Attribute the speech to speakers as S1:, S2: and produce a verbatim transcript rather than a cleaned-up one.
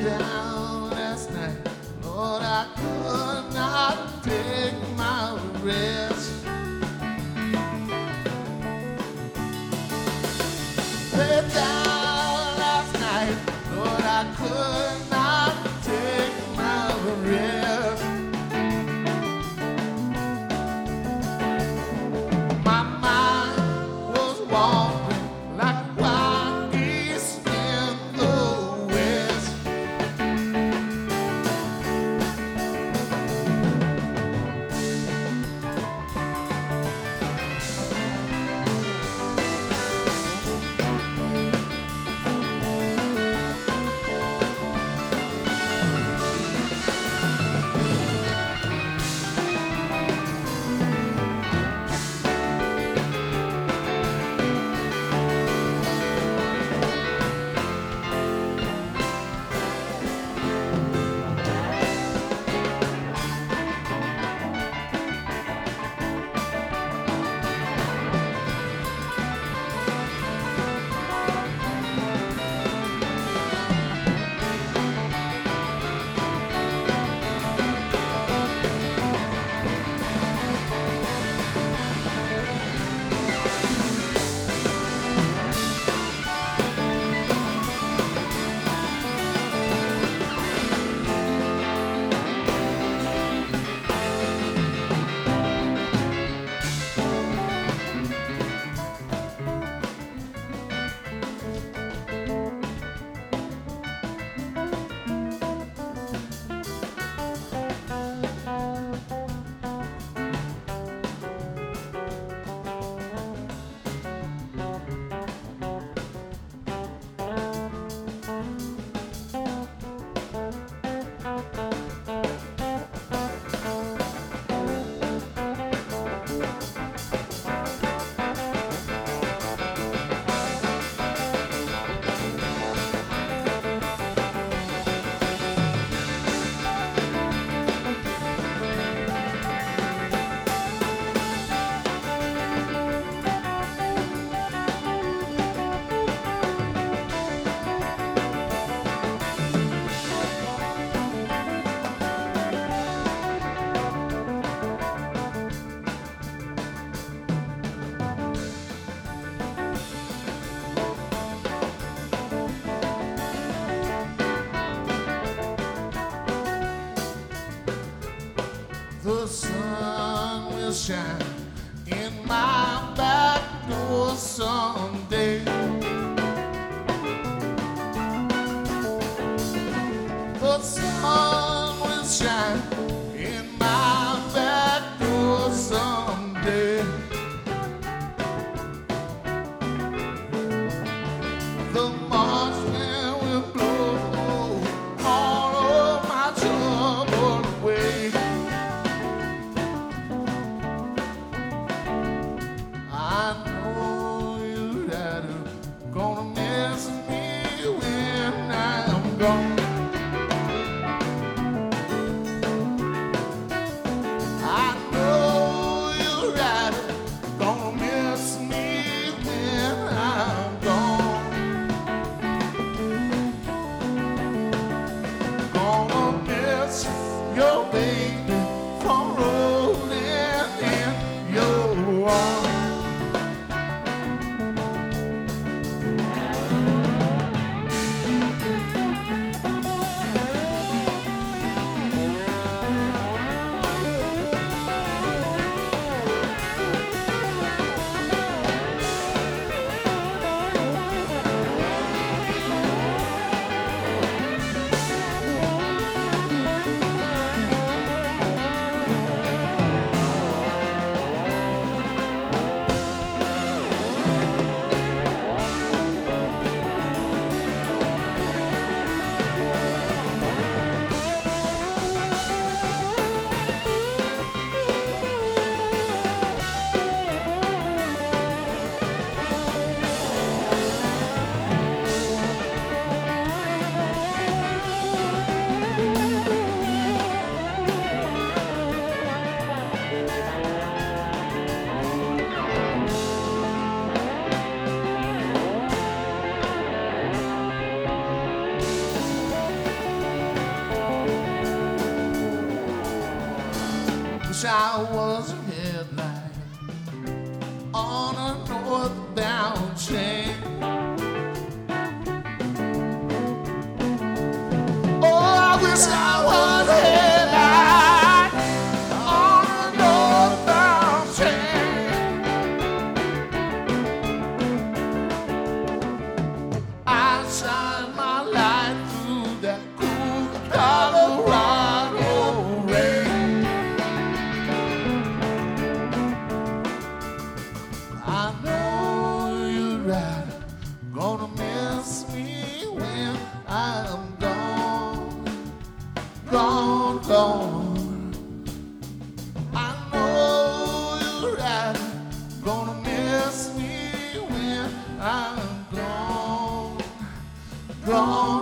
S1: down last night, Lord, I could not take my rest. Lay down last night, Lord, I could not take my rest. My mind was wandering like wild geese in the west. The sun will shine in my back door someday. The sun will shine in my back door someday. The March wind will blow all of my trouble away. I know you that are gonna miss me when I'm gone. wish I was a headlight on a northbound train. Oh, I wish I was a headlight on a northbound train. I shine my light through that cool Colorado rain. I know you're right, gonna miss me when I'm gone, gone, gone. I know you're right, gonna miss me when I'm gone, gone.